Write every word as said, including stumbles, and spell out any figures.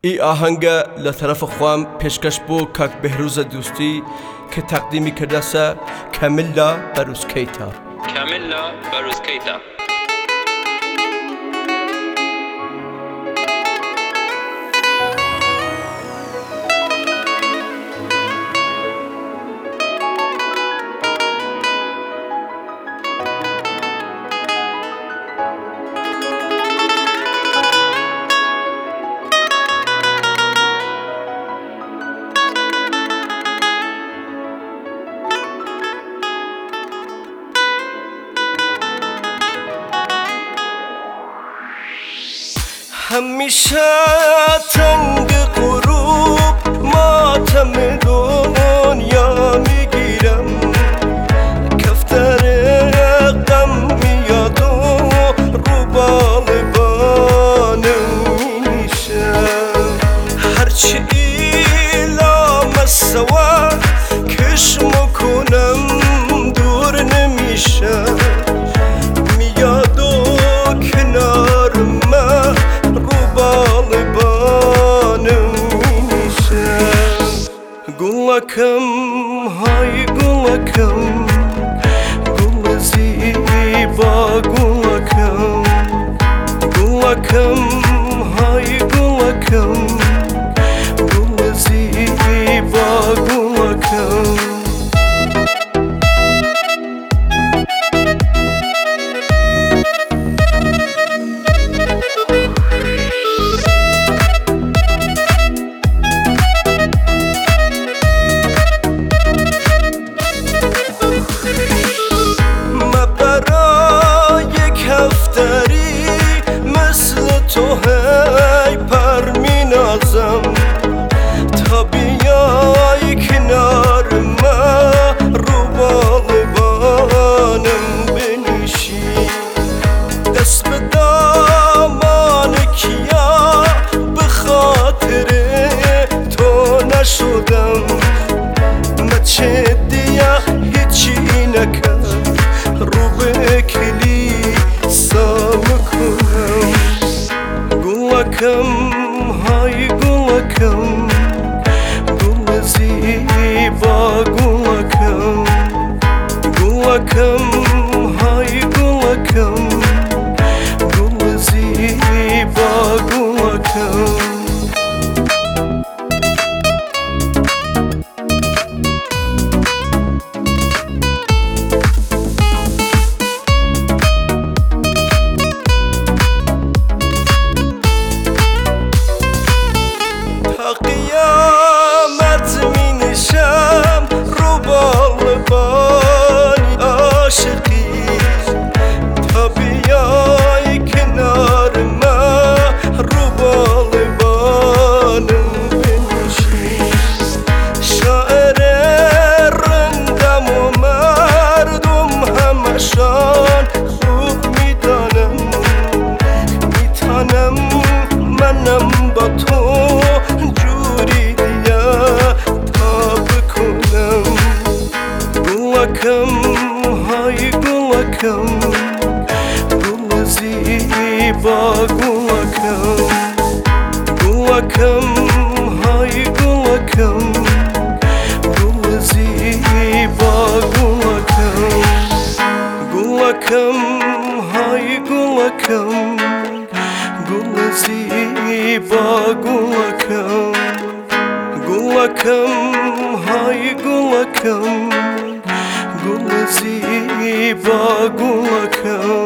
ای آهنگه لطرف خوام پیشکش بو کاک بهروز دوستی که تقدیمی کرده سه کامیلا بروسکیتا. کامیلا بروسکیتا. همیشه تنگ غروب ماتم دنیا میگیرم، کفتر غم میاد و رو بالبانم میشم. هرچی ایلام سوا کش میکنم دور نمیشم، میاد و کنار من گلکم های گلکم، گل زیبا گلکم، گلکم های گلکم، گل زیبا گلکم. تو هی پر می نازم تا بیای کنار من، رو بالبانم بنشی، دست به دامان کیا به خاطر تو نشدم. مچه دیا هیچی نکرد رو به کلیسا میکنم. گلکم های گلکم، گل زیبا گلکم، گلکم های گلکم، گل زیبا گلکم. قیامت می نشم رو بالبانی عاشقی، تا بیای کنار من رو بالبانم بنشی. شاعر رندم و مردم همشان خوب میدانم، میتانم منم با تو گلکم های گلکم، گل زیبا گلکم، گلکم های گلکم، گل زیبا گلکم، گلکم های گلکم، گل زیبا گلکم، گلکم های گلکم، گل زیبا گلکم.